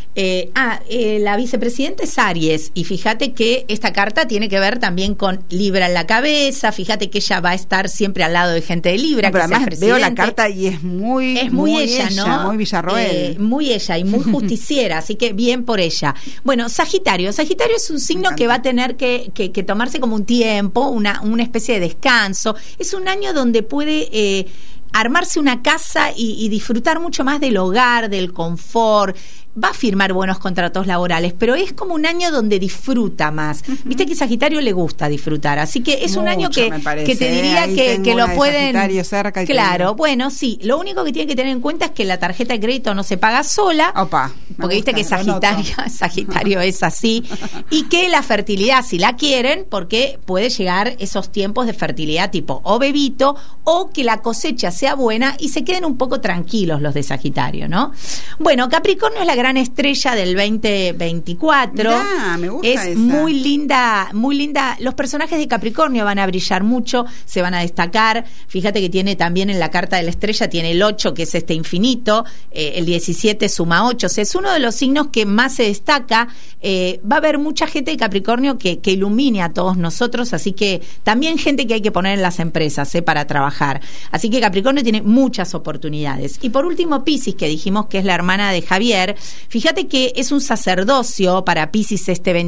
La vicepresidenta es Aries, y fíjate que esta carta tiene que ver también con Libra en la cabeza. Fíjate que ella va a estar siempre al lado de gente de Libra. No, pero que además veo la carta y es muy ella, ¿no? Muy Villarroel. Muy ella y muy justiciera, así que bien por ella. Bueno, Sagitario es un signo que va a tener que tomarse como un tiempo, una especie de descanso. Es un año donde puede armarse una casa y disfrutar mucho más del hogar, del confort. Va a firmar buenos contratos laborales, pero es como un año donde disfruta más. Viste que Sagitario le gusta disfrutar, así que es un año que te diría que lo pueden... Cerca claro, bueno, sí. Lo único que tienen que tener en cuenta es que la tarjeta de crédito no se paga sola. Opa, porque viste que Sagitario es así. Y que la fertilidad, si la quieren, porque puede llegar esos tiempos de fertilidad tipo o bebito, o que la cosecha sea buena y se queden un poco tranquilos los de Sagitario, ¿no? Bueno, Capricornio es la gran estrella del 2024. Mirá, me gusta es esa. muy linda. Los personajes de Capricornio van a brillar mucho, se van a destacar. Fíjate que tiene también en la carta de la estrella, tiene el 8, que es infinito, el 17 suma 8, o sea, es uno de los signos que más se destaca. Va a haber mucha gente de Capricornio que ilumine a todos nosotros, así que también gente que hay que poner en las empresas para trabajar. Así que Capricornio tiene muchas oportunidades. Y por último, Piscis, que dijimos que es la hermana de Javier. Fíjate que es un sacerdocio para Piscis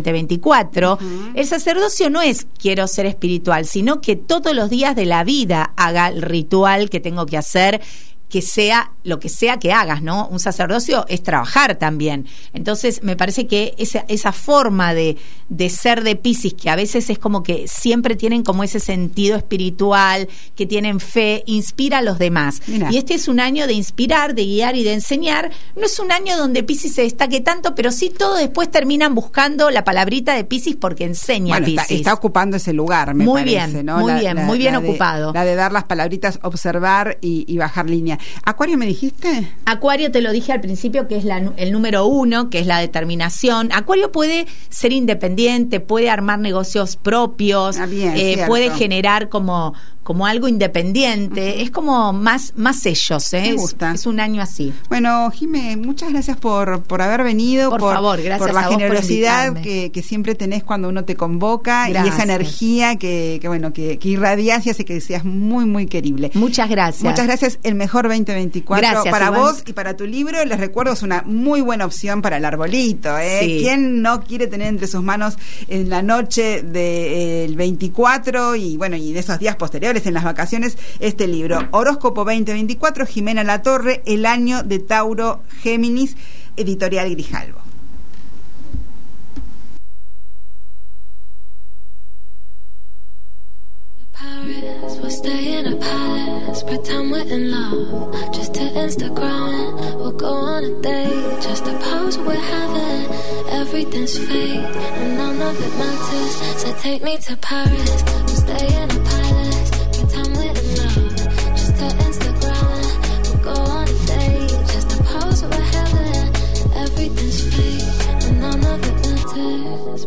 2024. El sacerdocio no es quiero ser espiritual, sino que todos los días de la vida haga el ritual que tengo que hacer, que sea lo que sea que hagas, ¿no? Un sacerdocio es trabajar también. Entonces, me parece que esa forma de ser de Piscis, que a veces es como que siempre tienen como ese sentido espiritual, que tienen fe, inspira a los demás. Mirá. Y este es un año de inspirar, de guiar y de enseñar. No es un año donde Piscis se destaque tanto, pero sí todos después terminan buscando la palabrita de Piscis porque enseña Piscis. Está ocupando ese lugar, me parece, ¿no? Muy bien ocupado. La de dar las palabritas, observar y bajar línea. ¿Acuario me dijiste? Acuario te lo dije al principio, que es el número 1, que es la determinación. Acuario puede ser independiente, puede armar negocios propios, puede generar como algo independiente. Es como más ellos, Me gusta. Es un año así. Bueno, Jimé, muchas gracias por haber venido. Por favor, gracias por la a vos generosidad que siempre tenés cuando uno te convoca. Gracias. Y esa energía que irradias y hace que seas muy, muy querible. Muchas gracias. Muchas gracias. El mejor 2024 gracias, para Iván. vos y para tu libro. Les recuerdo, es una muy buena opción para el arbolito. Sí. ¿Quién no quiere tener entre sus manos en la noche del 24 y en esos días posteriores familiares en las vacaciones este libro. Horóscopo 2024, Jimena Latorre, El año de Tauro Géminis, editorial Grijalbo. Paris, we'll stay in a palace, pretend we're in love, just to Instagram it. We'll go on a date, just to pose we're having. Everything's fake, and none of it matters. So take me to Paris, we'll stay in a palace, pretend we're in love, just to Instagram it. We'll go on a date, just to pose we're having. Everything's fake, and none of it matters.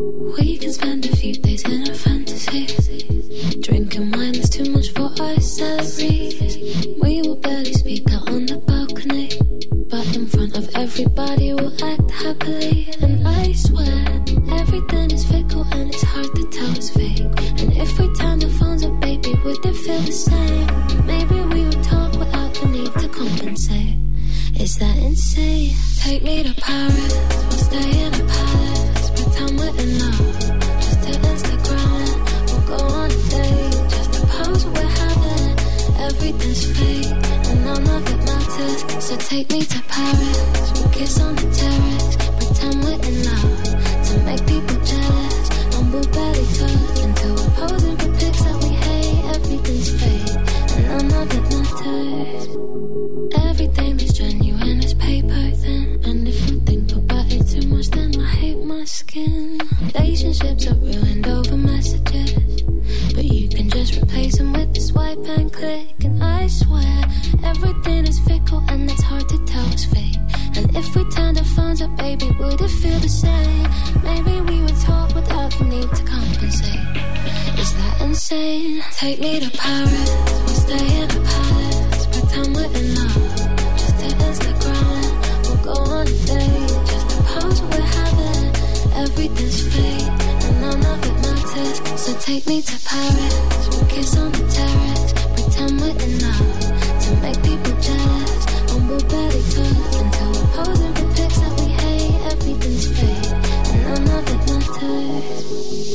We can spend a few days in a fantasy, drinking wine is too much for our salaries. We will barely speak out on the balcony, but in front of everybody we'll act happily. And I swear, everything is fickle and it's hard to tell it's fake. And if we turn the phones up, baby, would it feel the same? Maybe we would talk without the need to compensate. Is that insane? Take me to Paris, we'll stay in a palace, pretend we're in love, just to Instagram it. We'll go on a date, just to pose we're having. Everything's fake, and none of it matters. So take me to Paris, we'll kiss on the terrace, pretend we're in love, to make people jealous. And we'll barely touch until we're posing for pics that we hate. Everything's fake, and none of it matters. Everything is genuine as paper thin, and if I think about it too much, then I hate my skin. Relationships are ruined over messages, but you can just replace them with a swipe and click. And I swear, everything is fickle and it's hard to tell it's fake. And if we turn the phones up, baby, would it feel the same? Maybe we would talk without the need to compensate. Is that insane? Take me to Paris, we'll stay in a palace, pretend we're in love, just to Instagram it. We'll go on a date, just to pose we're having. Everything's fake, and none of it matters. So take me to Paris, we'll kiss on the terrace, pretend we're in love, to make people jealous. And we'll barely touch until we're posing for pics that we hate. Everything's fake, and none of it matters.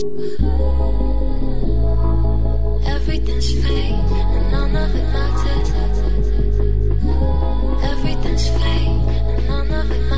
Everything's fake, and none of it matters. Everything's fake, and none of it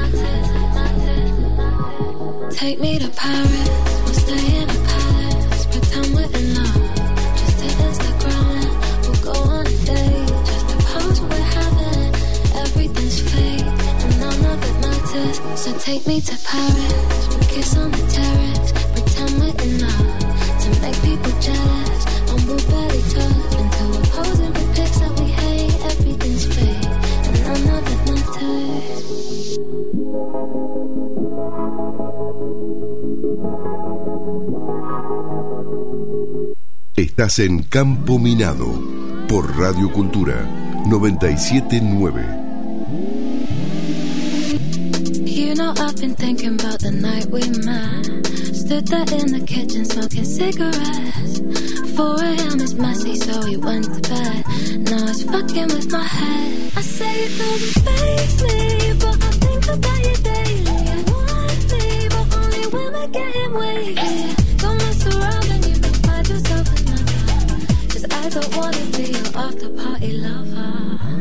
matters. Take me to Paris, we'll stay in a palace, pretend we're in love, just to Instagram it. We'll go on a date, just to pose we're having. Everything's fake, and none of it matters. So take me to Paris, we'll kiss on the terrace, pretend we're in love, to make people jealous. And we'll barely touch until we're posing for pics that we hate. Everything's fake, and none of it matters. Estás en Campo Minado por Radio Cultura 97.9. You know I've been thinking about the night we met. Stood there in the kitchen smoking cigarettes. 4 a.m. is messy, so we went to bed. Now it's fucking with my head. I say it doesn't faze me, but I think about you daily. You want me, but only when we're getting wavy. Don't mess around and you can find yourself another. 'Cause I don't wanna be your after party lover.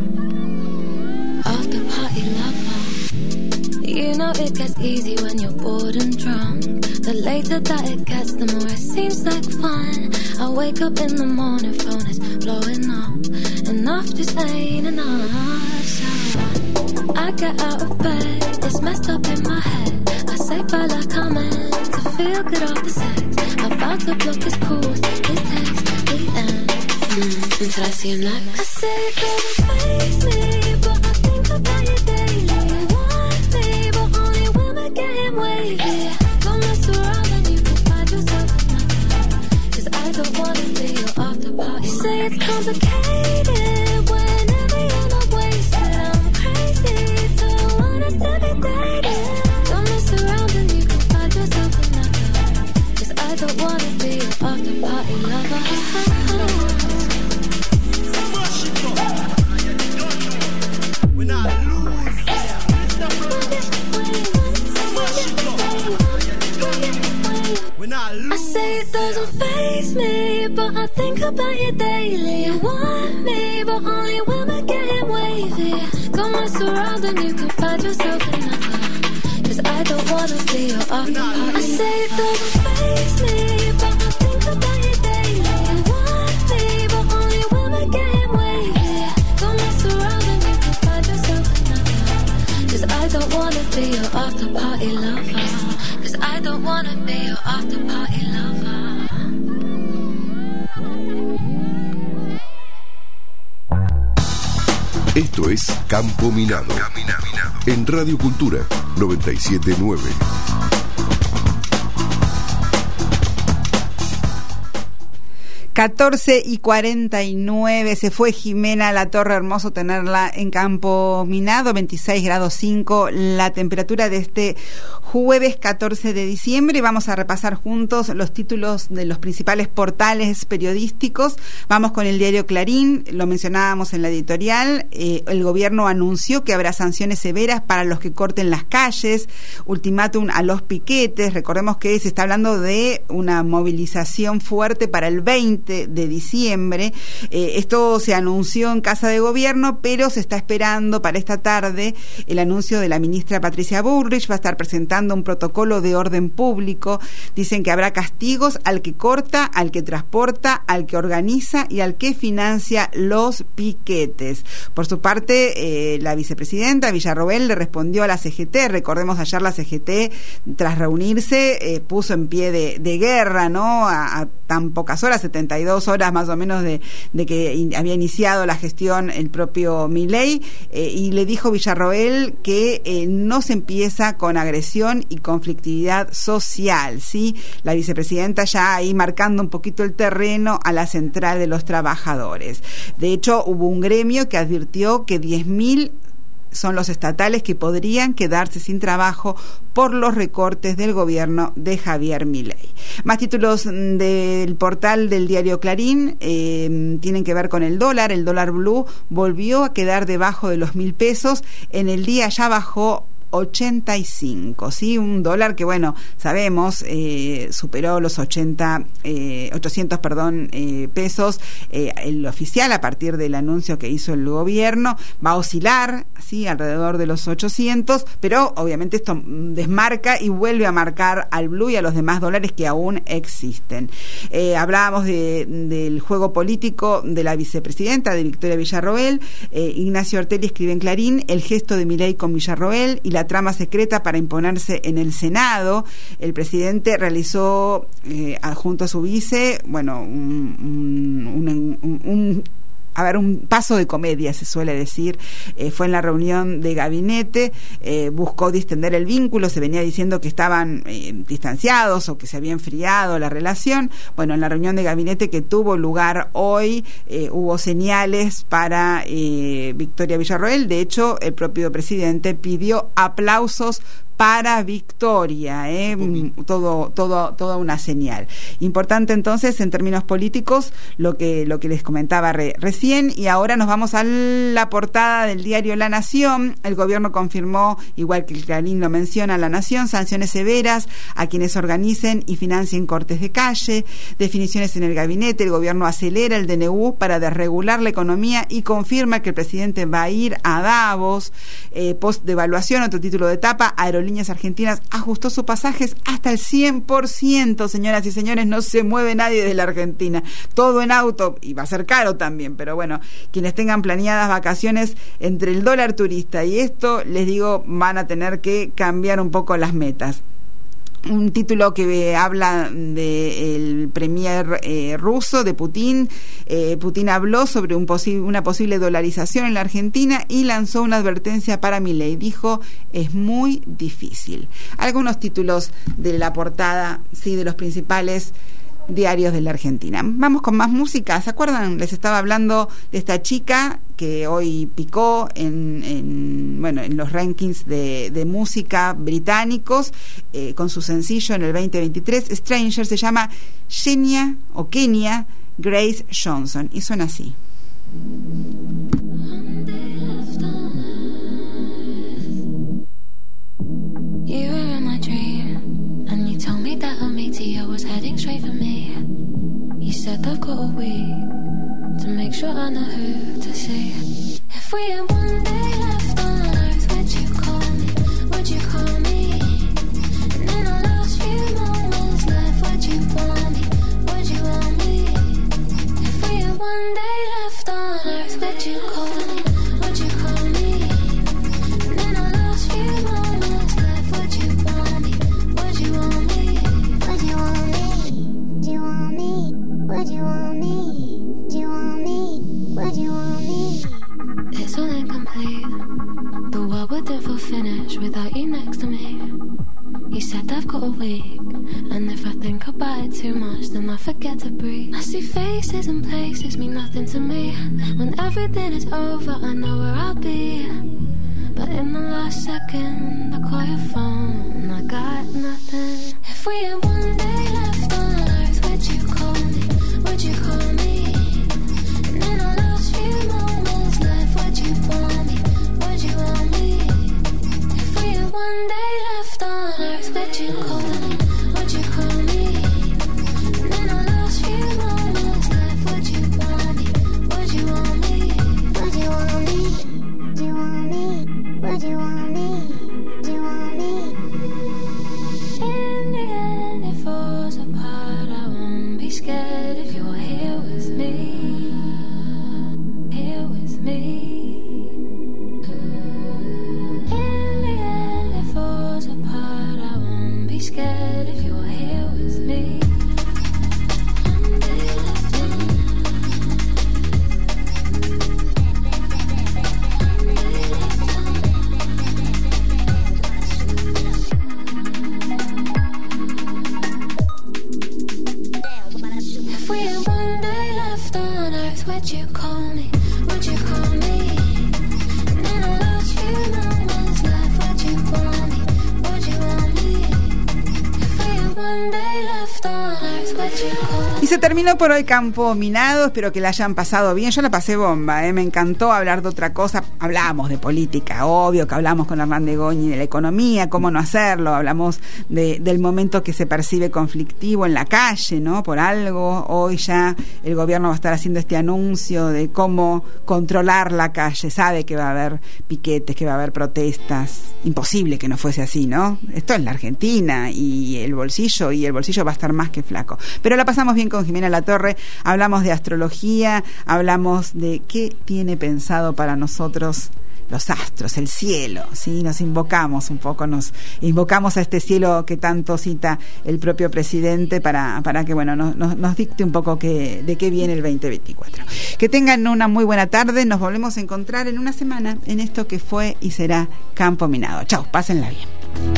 After party lover. You know it gets easy when you're bored and drunk. The later that it gets, the more it seems like fun. I wake up in the morning, phone is blowing up. Enough just ain't enough. So I get out of bed, it's messed up in my head. I say bye like I'm meant to feel good after sex. I vow to block his calls, his texts, his ends. Until I see him next. I say it doesn't faze me, but I think about you daily. You want me, but only when we're getting wavy. Don't mess around and you can find yourself another. 'Cause I don't wanna be your after party. You say it's complicated whenever you're not wasted. I'm crazy, so I want us to be dating. Don't mess around and you can find yourself another. 'Cause I don't wanna be your after party lover. I say it doesn't faze me, but I think about you daily. You want me, but only when we're getting wavy. Don't mess around and you can find yourself another. Cause I don't wanna be your after party. I say it doesn't faze me, but I think about you daily. You want me, but only when we're getting wavy. Don't mess around and you can find yourself another. Cause I don't wanna be your after party lover. Cause I don't wanna be your after party lover. Esto es Campo Minado, en Radio Cultura 97.9. 14:49, se fue Jimena La Torre, hermoso tenerla en Campo Minado, 26 grados 5 la temperatura de este jueves 14 de diciembre. Vamos a repasar juntos los títulos de los principales portales periodísticos. Vamos con el diario Clarín, lo mencionábamos en la editorial, el gobierno anunció que habrá sanciones severas para los que corten las calles, ultimátum a los piquetes. Recordemos que se está hablando de una movilización fuerte para el 20 de diciembre. Esto se anunció en Casa de Gobierno, pero se está esperando para esta tarde el anuncio de la ministra Patricia Bullrich. Va a estar presentando un protocolo de orden público. Dicen que habrá castigos al que corta, al que transporta, al que organiza y al que financia los piquetes. Por su parte, la vicepresidenta Villarroel le respondió a la CGT. Recordemos, ayer la CGT, tras reunirse, puso en pie de guerra, ¿no? A tan pocas horas, 72 horas más o menos de que había iniciado la gestión el propio Milei, y le dijo Villarroel que no se empieza con agresión y conflictividad social, ¿sí? La vicepresidenta ya ahí marcando un poquito el terreno a la central de los trabajadores. De hecho, hubo un gremio que advirtió que 10.000 son los estatales que podrían quedarse sin trabajo por los recortes del gobierno de Javier Milei. Más títulos del portal del diario Clarín tienen que ver con el dólar. El dólar blue volvió a quedar debajo de los 1.000 pesos. En el día ya bajó 85, ¿sí? Un dólar que, bueno, sabemos, superó los 800 pesos, el oficial, a partir del anuncio que hizo el gobierno. Va a oscilar, ¿sí?, alrededor de los 800, pero obviamente esto desmarca y vuelve a marcar al blue y a los demás dólares que aún existen. Hablábamos del juego político de la vicepresidenta, de Victoria Villarroel. Ignacio Ortelli escribe en Clarín: el gesto de Milei con Villarroel y la trama secreta para imponerse en el Senado. El presidente realizó junto a su vice, bueno, un paso de comedia, se suele decir. Fue en la reunión de gabinete, buscó distender el vínculo. Se venía diciendo que estaban distanciados o que se había enfriado la relación. Bueno, en la reunión de gabinete que tuvo lugar hoy, hubo señales para Victoria Villarroel. De hecho, el propio presidente pidió aplausos para Victoria, toda una señal. Importante entonces en términos políticos lo que les comentaba recién. Y ahora nos vamos a la portada del diario La Nación. El gobierno confirmó, igual que el Clarín lo menciona, La Nación, sanciones severas a quienes organicen y financien cortes de calle. Definiciones en el gabinete. El gobierno acelera el DNU para desregular la economía y confirma que el presidente va a ir a Davos. Post de evaluación, otro título de etapa: Aerolíneas Argentinas ajustó sus pasajes hasta el 100%, señoras y señores. No se mueve nadie desde la Argentina, todo en auto, y va a ser caro también, pero bueno, quienes tengan planeadas vacaciones, entre el dólar turista y esto, les digo, van a tener que cambiar un poco las metas. Un título que habla del premier ruso, de Putin. Putin habló sobre una posible dolarización en la Argentina y lanzó una advertencia para Milei. Dijo: es muy difícil. Algunos títulos de la portada, sí, de los principales diarios de la Argentina. Vamos con más música. ¿Se acuerdan? Les estaba hablando de esta chica que hoy picó en los rankings de música británicos, con su sencillo en el 2023. Stranger se llama Kenya Grace Johnson, y suena así. You were in my dream, and you told me that a meteor was heading straight for me. You said I've got a week to make sure I know who to see. If we had one day left on earth, would you call me? Would you call me? And in our last few moments left, would you want me? Would you want me? If we had one day left on earth, would you call me? Would you call me? And in our last few moments left, would you want me? Would you want me? Would you want me? Do you want me? Would you want me? Do you want me? Would you want me? It's all incomplete. The world would never finish without you next to me. You said I've got a week, and if I think about it too much, then I forget to breathe. I see faces and places mean nothing to me. When everything is over, I know where I'll be. But in the last second, I call your phone, and I got nothing. If we had one day left on earth, would you call me? Would you call me? And in our last few moments left, would you want me? Would you want me? If we had one day left on earth, would you call me? Would you call me? And in our last few moments left, would you want me? Would you want me? Would you want me? Do you want me? Would you want me? Do you want me? In the end, it falls apart. I won't be scared if you're here with me. Here with me. In the end, it falls apart. I won't be scared if you're here with me. One day left If we had one day left on earth, would you call me? Would you call me? And in our last few moments left, would you want me? Would you want me? If we had one day left on earth, would you call me? Y se terminó por hoy Campo Minado, espero que la hayan pasado bien. Yo la pasé bomba, me encantó hablar de otra cosa. Hablamos de política, obvio que hablamos con Hernán de Goñi de la economía, cómo no hacerlo. Hablamos del momento que se percibe conflictivo en la calle, ¿no? Por algo, hoy ya el gobierno va a estar haciendo este anuncio de cómo controlar la calle. Sabe que va a haber piquetes, que va a haber protestas. Imposible que no fuese así, ¿no? Esto es la Argentina y el bolsillo va a estar más que flaco. Pero la pasamos bien con Jimena Latorre, hablamos de astrología, hablamos de qué tiene pensado para nosotros los astros, el cielo, ¿sí? Nos invocamos un poco, nos invocamos a este cielo que tanto cita el propio presidente para que, bueno, nos dicte un poco de qué viene el 2024. Que tengan una muy buena tarde, nos volvemos a encontrar en una semana en esto que fue y será Campo Minado. Chau, pásenla bien.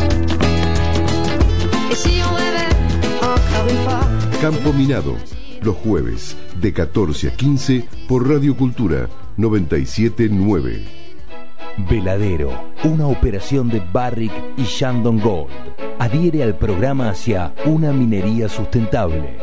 Campo Minado, los jueves de 14 a 15 por Radio Cultura 97.9. Veladero, una operación de Barrick y Shandon Gold. Adhiere al programa hacia una minería sustentable.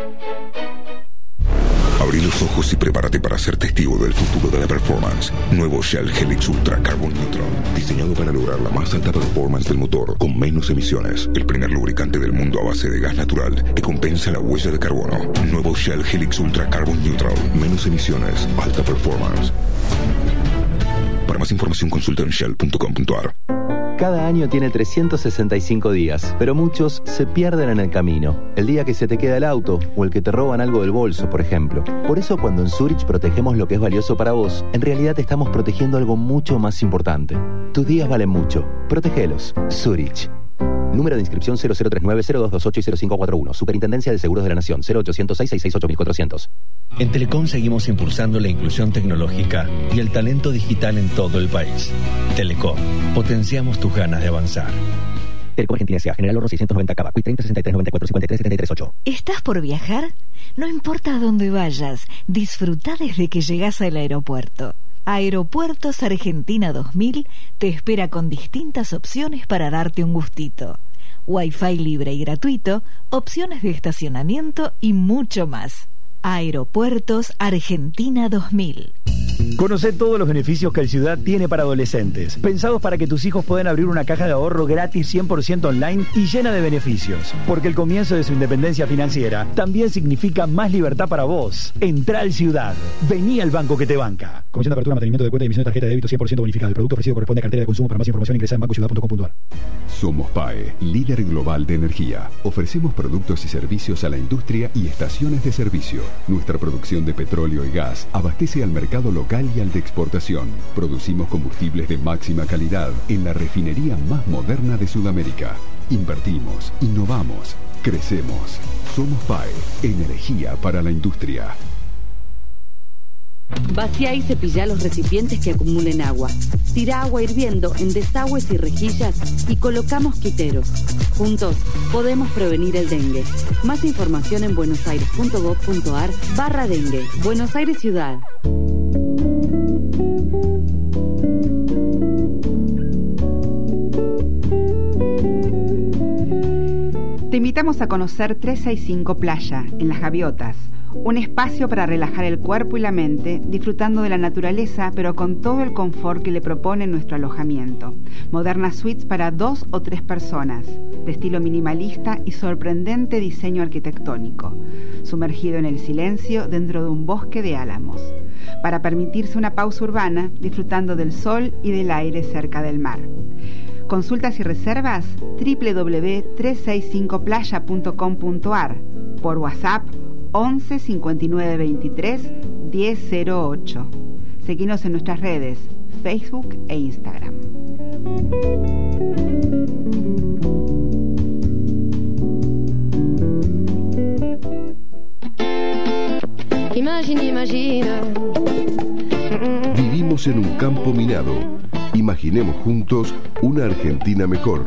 Abrí los ojos y prepárate para ser testigo del futuro de la performance. Nuevo Shell Helix Ultra Carbon Neutral, diseñado para lograr la más alta performance del motor con menos emisiones. El primer lubricante del mundo a base de gas natural que compensa la huella de carbono. Nuevo Shell Helix Ultra Carbon Neutral, menos emisiones, alta performance. Para más información consulta en shell.com.ar. Cada año tiene 365 días, pero muchos se pierden en el camino. El día que se te queda el auto o el que te roban algo del bolso, por ejemplo. Por eso cuando en Zurich protegemos lo que es valioso para vos, en realidad te estamos protegiendo algo mucho más importante. Tus días valen mucho. Protégelos. Zurich. Número de inscripción 0039-0228 y 0541. Superintendencia de Seguros de la Nación. 0800-668-1400. En Telecom seguimos impulsando la inclusión tecnológica y el talento digital en todo el país. Telecom. Potenciamos tus ganas de avanzar. Telecom Argentina S.A. General Oro 690 Cava. Quick 30 63 94 53 73 8. ¿Estás por viajar? No importa a dónde vayas, disfruta desde que llegas al aeropuerto. Aeropuertos Argentina 2000 te espera con distintas opciones para darte un gustito. Wi-Fi libre y gratuito, opciones de estacionamiento y mucho más. Aeropuertos Argentina 2000. Conoce todos los beneficios que el Ciudad tiene para adolescentes, pensados para que tus hijos puedan abrir una caja de ahorro gratis 100% online y llena de beneficios. Porque el comienzo de su independencia financiera también significa más libertad para vos. Entrá al Ciudad. Vení al banco que te banca. Comisión de apertura, mantenimiento de cuenta y emisión de tarjeta de débito 100% bonificada. El producto ofrecido corresponde a cartera de consumo. Para más información ingresa en bancociudad.com.ar. Somos PAE, líder global de energía. Ofrecemos productos y servicios a la industria y estaciones de servicio. Nuestra producción de petróleo y gas abastece al mercado local y al de exportación. Producimos combustibles de máxima calidad en la refinería más moderna de Sudamérica. Invertimos, innovamos, crecemos. Somos PAE, energía para la industria. Vacía y cepilla los recipientes que acumulen agua. Tira agua hirviendo en desagües y rejillas y colocamos quiteros. Juntos podemos prevenir el dengue. Más información en buenosaires.gov.ar/dengue. Buenos Aires Ciudad. Te invitamos a conocer 365 Playa, en Las Gaviotas. Un espacio para relajar el cuerpo y la mente, disfrutando de la naturaleza, pero con todo el confort que le propone nuestro alojamiento. Modernas suites para 2 o 3 personas, de estilo minimalista y sorprendente diseño arquitectónico, sumergido en el silencio dentro de un bosque de álamos, para permitirse una pausa urbana, disfrutando del sol y del aire cerca del mar. Consultas y reservas www.365playa.com.ar, por WhatsApp 11 59 23 1008. Seguinos en nuestras redes, Facebook e Instagram. Imagina. Vivimos en un campo minado. Imaginemos juntos una Argentina mejor.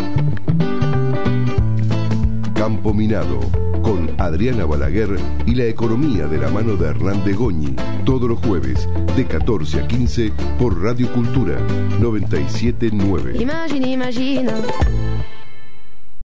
Campo Minado, con Adriana Balaguer y la economía de la mano de Hernán de Goñi, todos los jueves de 14 a 15 por Radio Cultura 97.9. Imagina.